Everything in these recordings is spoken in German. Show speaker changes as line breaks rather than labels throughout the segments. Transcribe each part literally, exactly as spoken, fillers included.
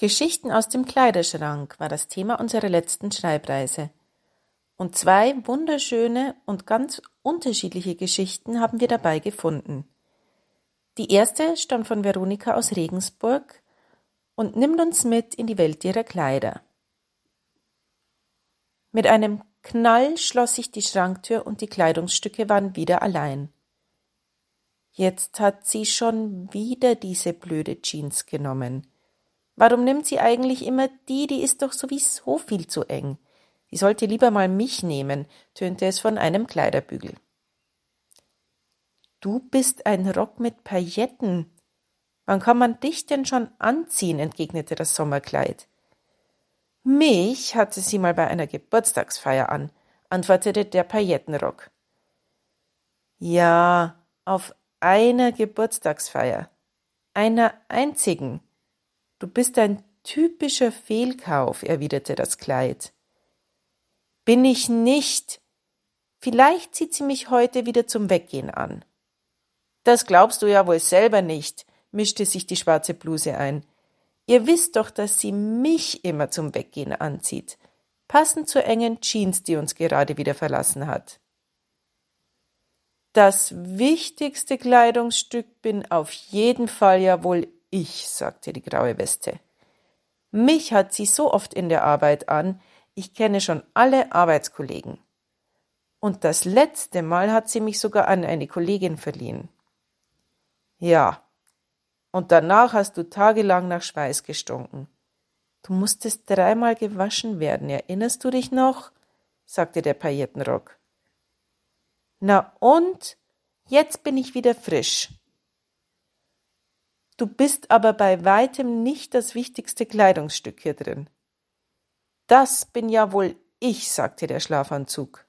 Geschichten aus dem Kleiderschrank war das Thema unserer letzten Schreibreise. Und zwei wunderschöne und ganz unterschiedliche Geschichten haben wir dabei gefunden. Die erste stammt von Veronika aus Regensburg und nimmt uns mit in die Welt ihrer Kleider. Mit einem Knall schloss sich die Schranktür und die Kleidungsstücke waren wieder allein. Jetzt hat sie schon wieder diese blöde Jeans genommen. Warum nimmt sie eigentlich immer die, die ist doch sowieso viel zu eng. Sie sollte lieber mal mich nehmen, tönte es von einem Kleiderbügel. Du bist ein Rock mit Pailletten. Wann kann man dich denn schon anziehen, entgegnete das Sommerkleid. Mich hatte sie mal bei einer Geburtstagsfeier an, antwortete der Paillettenrock. Ja, auf einer Geburtstagsfeier, einer einzigen. Du bist ein typischer Fehlkauf, erwiderte das Kleid. Bin ich nicht. Vielleicht zieht sie mich heute wieder zum Weggehen an. Das glaubst du ja wohl selber nicht, mischte sich die schwarze Bluse ein. Ihr wisst doch, dass sie mich immer zum Weggehen anzieht, passend zur engen Jeans, die uns gerade wieder verlassen hat. Das wichtigste Kleidungsstück bin auf jeden Fall ja wohl ich, sagte die graue Weste. Mich hat sie so oft in der Arbeit an, ich kenne schon alle Arbeitskollegen. Und das letzte Mal hat sie mich sogar an eine Kollegin verliehen. Ja, und danach hast du tagelang nach Schweiß gestunken. Du musstest dreimal gewaschen werden, erinnerst du dich noch? Sagte der Paillettenrock. Na und? Jetzt bin ich wieder frisch. Du bist aber bei weitem nicht das wichtigste Kleidungsstück hier drin. Das bin ja wohl ich, sagte der Schlafanzug.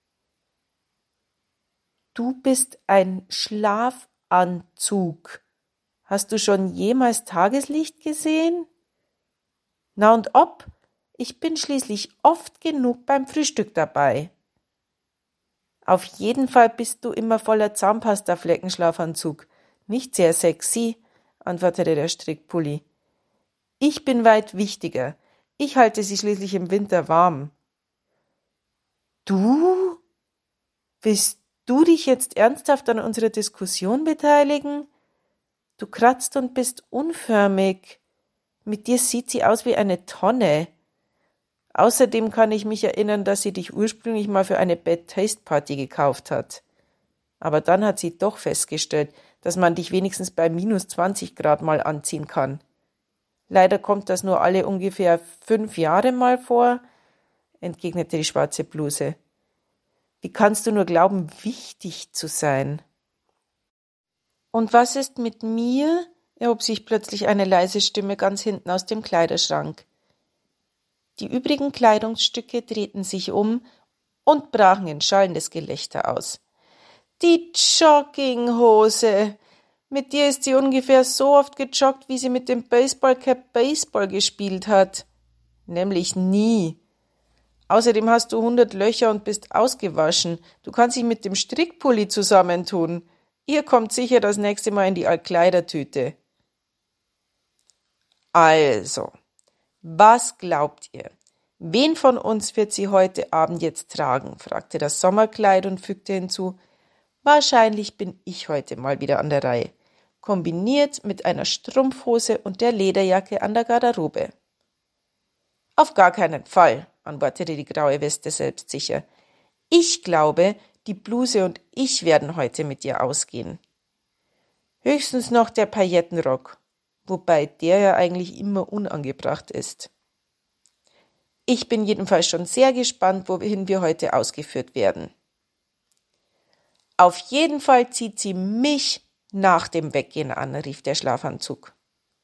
Du bist ein Schlafanzug. Hast du schon jemals Tageslicht gesehen? Na und ob? Ich bin schließlich oft genug beim Frühstück dabei. Auf jeden Fall bist du immer voller Zahnpastaflecken, Schlafanzug. Nicht sehr sexy, antwortete der Strickpulli. Ich bin weit wichtiger. Ich halte sie schließlich im Winter warm. Du? Willst du dich jetzt ernsthaft an unserer Diskussion beteiligen? Du kratzt und bist unförmig. Mit dir sieht sie aus wie eine Tonne. Außerdem kann ich mich erinnern, dass sie dich ursprünglich mal für eine Bad Taste Party gekauft hat. Aber dann hat sie doch festgestellt, dass man dich wenigstens bei minus zwanzig Grad mal anziehen kann. Leider kommt das nur alle ungefähr fünf Jahre mal vor, entgegnete die schwarze Bluse. Wie kannst du nur glauben, wichtig zu sein? Und was ist mit mir? Erhob sich plötzlich eine leise Stimme ganz hinten aus dem Kleiderschrank. Die übrigen Kleidungsstücke drehten sich um und brachen in schallendes Gelächter aus. Die Jogginghose! Mit dir ist sie ungefähr so oft gejoggt, wie sie mit dem Baseballcap Baseball gespielt hat. Nämlich nie. Außerdem hast du hundert Löcher und bist ausgewaschen. Du kannst dich mit dem Strickpulli zusammentun. Ihr kommt sicher das nächste Mal in die Altkleidertüte. Also, was glaubt ihr? Wen von uns wird sie heute Abend jetzt tragen? Fragte das Sommerkleid und fügte hinzu, wahrscheinlich bin ich heute mal wieder an der Reihe, kombiniert mit einer Strumpfhose und der Lederjacke an der Garderobe. Auf gar keinen Fall, antwortete die graue Weste selbstsicher. Ich glaube, die Bluse und ich werden heute mit dir ausgehen. Höchstens noch der Paillettenrock, wobei der ja eigentlich immer unangebracht ist. Ich bin jedenfalls schon sehr gespannt, wohin wir heute ausgeführt werden. Auf jeden Fall zieht sie mich nach dem Weggehen an, rief der Schlafanzug.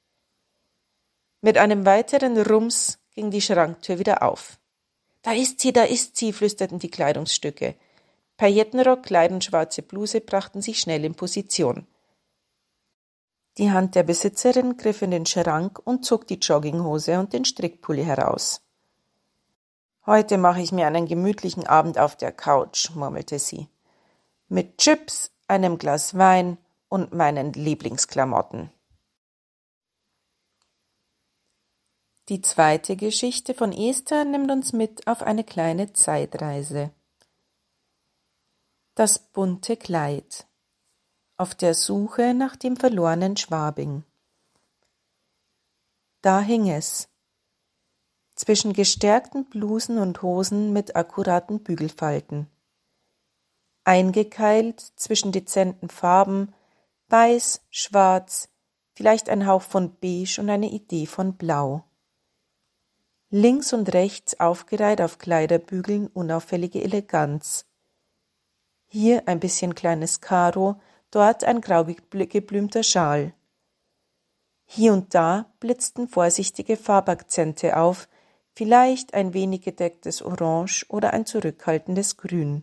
Mit einem weiteren Rums ging die Schranktür wieder auf. Da ist sie, da ist sie, flüsterten die Kleidungsstücke. Paillettenrock, Kleid und schwarze Bluse brachten sich schnell in Position. Die Hand der Besitzerin griff in den Schrank und zog die Jogginghose und den Strickpulli heraus. Heute mache ich mir einen gemütlichen Abend auf der Couch, murmelte sie. Mit Chips, einem Glas Wein und meinen Lieblingsklamotten. Die zweite Geschichte von Esther nimmt uns mit auf eine kleine Zeitreise. Das bunte Kleid. Auf der Suche nach dem verlorenen Schwabing. Da hing es, zwischen gestärkten Blusen und Hosen mit akkuraten Bügelfalten. Eingekeilt zwischen dezenten Farben, weiß, schwarz, vielleicht ein Hauch von beige und eine Idee von blau. Links und rechts aufgereiht auf Kleiderbügeln unauffällige Eleganz. Hier ein bisschen kleines Karo, dort ein grau geblümter Schal. Hier und da blitzten vorsichtige Farbakzente auf, vielleicht ein wenig gedecktes Orange oder ein zurückhaltendes Grün.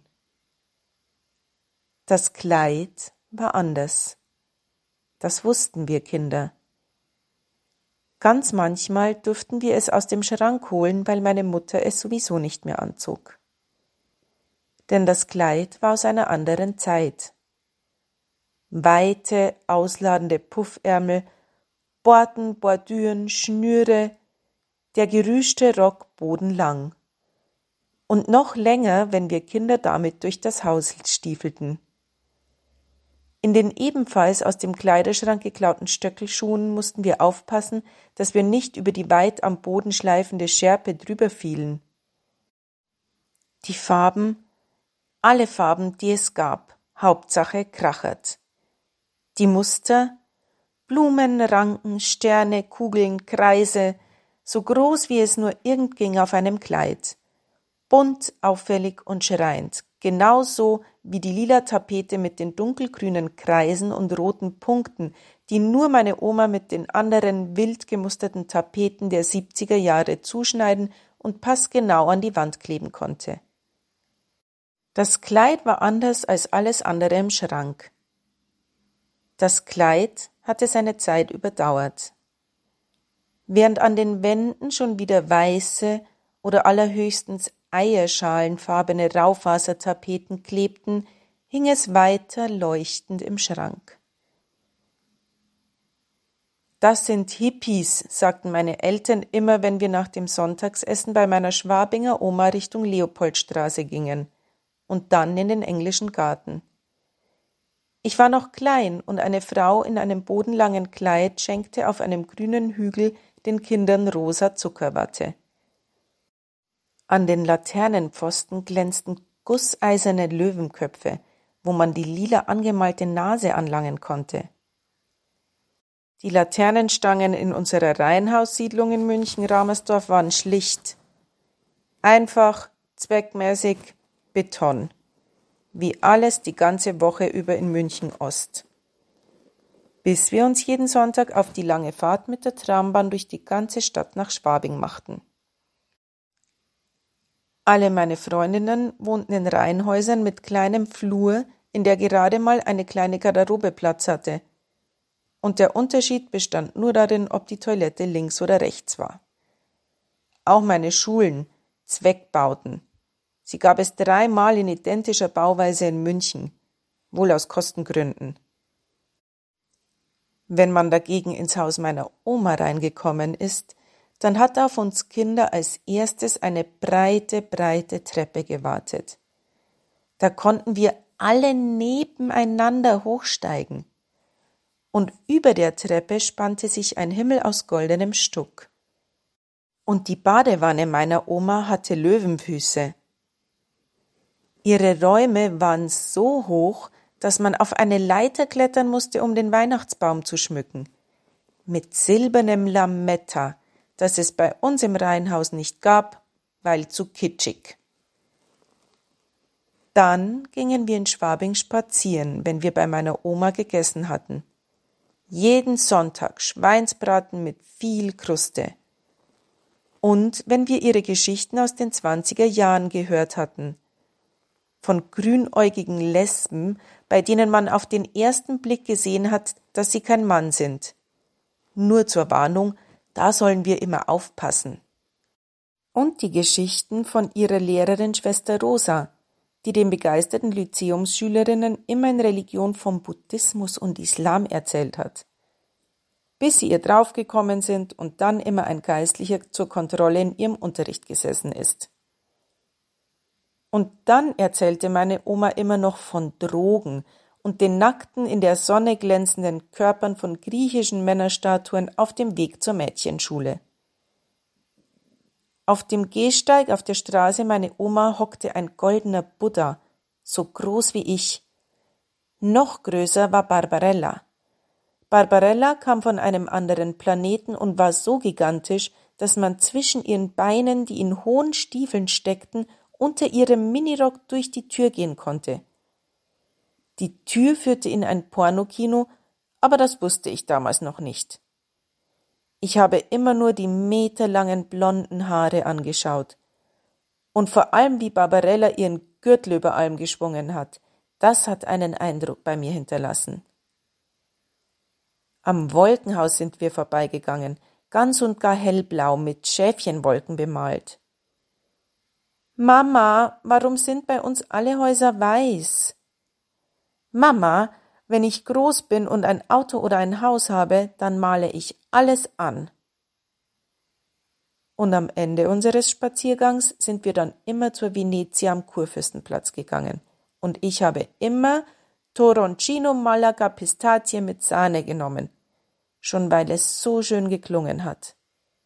Das Kleid war anders. Das wussten wir Kinder. Ganz manchmal durften wir es aus dem Schrank holen, weil meine Mutter es sowieso nicht mehr anzog. Denn das Kleid war aus einer anderen Zeit. Weite, ausladende Puffärmel, Borten, Bordüren, Schnüre, der gerüschte Rock bodenlang. Und noch länger, wenn wir Kinder damit durch das Haus stiefelten. In den ebenfalls aus dem Kleiderschrank geklauten Stöckelschuhen mussten wir aufpassen, dass wir nicht über die weit am Boden schleifende Schärpe drüber fielen. Die Farben, alle Farben, die es gab, Hauptsache krachert. Die Muster, Blumen, Ranken, Sterne, Kugeln, Kreise, so groß wie es nur irgend ging auf einem Kleid. Bunt, auffällig und schreiend, genauso wie die lila Tapete mit den dunkelgrünen Kreisen und roten Punkten, die nur meine Oma mit den anderen wild gemusterten Tapeten der siebziger Jahre zuschneiden und passgenau an die Wand kleben konnte. Das Kleid war anders als alles andere im Schrank. Das Kleid hatte seine Zeit überdauert. Während an den Wänden schon wieder weiße oder allerhöchstens eierschalenfarbene Raufasertapeten klebten, hing es weiter leuchtend im Schrank. Das sind Hippies, sagten meine Eltern immer, wenn wir nach dem Sonntagsessen bei meiner Schwabinger Oma Richtung Leopoldstraße gingen und dann in den englischen Garten. Ich war noch klein und eine Frau in einem bodenlangen Kleid schenkte auf einem grünen Hügel den Kindern rosa Zuckerwatte. An den Laternenpfosten glänzten gusseiserne Löwenköpfe, wo man die lila angemalte Nase anlangen konnte. Die Laternenstangen in unserer Reihenhaussiedlung in München-Ramersdorf waren schlicht, einfach, zweckmäßig, Beton, wie alles die ganze Woche über in München-Ost. Bis wir uns jeden Sonntag auf die lange Fahrt mit der Trambahn durch die ganze Stadt nach Schwabing machten. Alle meine Freundinnen wohnten in Reihenhäusern mit kleinem Flur, in der gerade mal eine kleine Garderobe Platz hatte. Und der Unterschied bestand nur darin, ob die Toilette links oder rechts war. Auch meine Schulen, Zweckbauten. Sie gab es dreimal in identischer Bauweise in München, wohl aus Kostengründen. Wenn man dagegen ins Haus meiner Oma reingekommen ist, dann hat auf uns Kinder als erstes eine breite, breite Treppe gewartet. Da konnten wir alle nebeneinander hochsteigen. Und über der Treppe spannte sich ein Himmel aus goldenem Stuck. Und die Badewanne meiner Oma hatte Löwenfüße. Ihre Räume waren so hoch, dass man auf eine Leiter klettern musste, um den Weihnachtsbaum zu schmücken. Mit silbernem Lametta, das es bei uns im Reihenhaus nicht gab, weil zu kitschig. Dann gingen wir in Schwabing spazieren, wenn wir bei meiner Oma gegessen hatten. Jeden Sonntag Schweinsbraten mit viel Kruste. Und wenn wir ihre Geschichten aus den zwanziger Jahren gehört hatten. Von grünäugigen Lesben, bei denen man auf den ersten Blick gesehen hat, dass sie kein Mann sind. Nur zur Warnung, da sollen wir immer aufpassen. Und die Geschichten von ihrer Lehrerin Schwester Rosa, die den begeisterten Lyzeumsschülerinnen immer in Religion vom Buddhismus und Islam erzählt hat. bis sie ihr draufgekommen sind und dann immer ein Geistlicher zur Kontrolle in ihrem Unterricht gesessen ist. Und dann erzählte meine Oma immer noch von Drogen und den nackten, in der Sonne glänzenden Körpern von griechischen Männerstatuen auf dem Weg zur Mädchenschule. Auf dem Gehsteig auf der Straße meine Oma hockte ein goldener Buddha, so groß wie ich. Noch größer war Barbarella. Barbarella kam von einem anderen Planeten und war so gigantisch, dass man zwischen ihren Beinen, die in hohen Stiefeln steckten, unter ihrem Minirock durch die Tür gehen konnte. Die Tür führte in ein Pornokino, aber das wusste ich damals noch nicht. Ich habe immer nur die meterlangen blonden Haare angeschaut. Und vor allem, wie Barbarella ihren Gürtel über allem geschwungen hat, das hat einen Eindruck bei mir hinterlassen. Am Wolkenhaus sind wir vorbeigegangen, ganz und gar hellblau mit Schäfchenwolken bemalt. »Mama, warum sind bei uns alle Häuser weiß?« »Mama, wenn ich groß bin und ein Auto oder ein Haus habe, dann male ich alles an.« Und am Ende unseres Spaziergangs sind wir dann immer zur Venezia am Kurfürstenplatz gegangen. Und ich habe immer Toroncino Malaga Pistazie mit Sahne genommen, schon weil es so schön geklungen hat.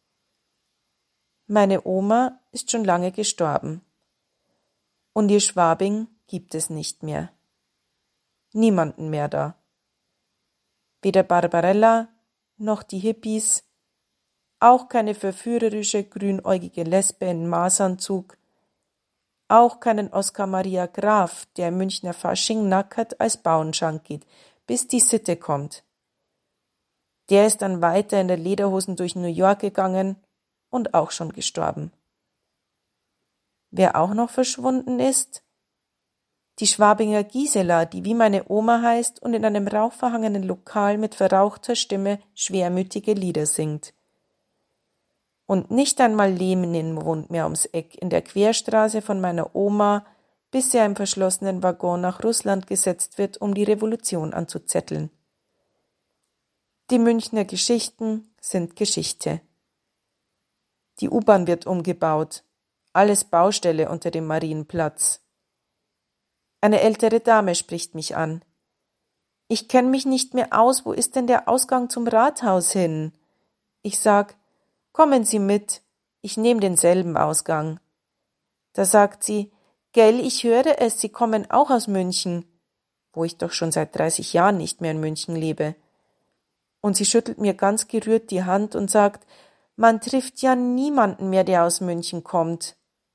Meine Oma ist schon lange gestorben. Und ihr Schwabing gibt es nicht mehr. Niemanden mehr da. Weder Barbarella noch die Hippies, auch keine verführerische grünäugige Lesbe in Maßanzug, auch keinen Oskar Maria Graf, der im Münchner Fasching nackert als Bauernschank geht, bis die Sitte kommt. Der ist dann weiter in der Lederhosen durch New York gegangen und auch schon gestorben. Wer auch noch verschwunden ist? Die Schwabinger Gisela, die wie meine Oma heißt und in einem rauchverhangenen Lokal mit verrauchter Stimme schwermütige Lieder singt. Und nicht einmal Lenin wohnt mehr ums Eck in der Querstraße von meiner Oma, bis er im verschlossenen Waggon nach Russland gesetzt wird, um die Revolution anzuzetteln. Die Münchner Geschichten sind Geschichte. Die U-Bahn wird umgebaut. Alles Baustelle unter dem Marienplatz. Eine ältere Dame spricht mich an. Ich kenne mich nicht mehr aus, wo ist denn der Ausgang zum Rathaus hin? Ich sag, kommen Sie mit, ich nehme denselben Ausgang. Da sagt sie, gell, ich höre es, Sie kommen auch aus München, wo ich doch schon seit dreißig Jahren nicht mehr in München lebe. Und sie schüttelt mir ganz gerührt die Hand und sagt, man trifft ja niemanden mehr, der aus München kommt.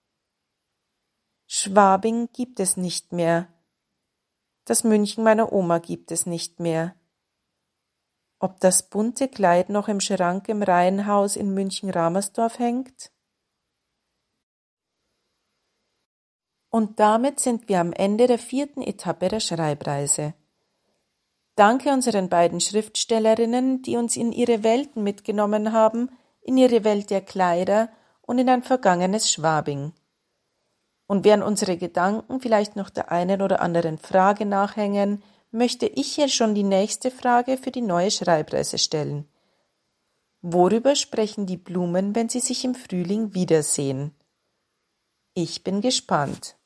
Schwabing gibt es nicht mehr. Das München meiner Oma gibt es nicht mehr. Ob das bunte Kleid noch im Schrank im Reihenhaus in München-Ramersdorf hängt? Und damit sind wir am Ende der vierten Etappe der Schreibreise. Danke unseren beiden Schriftstellerinnen, die uns in ihre Welten mitgenommen haben, in ihre Welt der Kleider und in ein vergangenes Schwabing. Und während unsere Gedanken vielleicht noch der einen oder anderen Frage nachhängen, möchte ich hier schon die nächste Frage für die neue Schreibreise stellen. Worüber sprechen die Blumen, wenn sie sich im Frühling wiedersehen? Ich bin gespannt.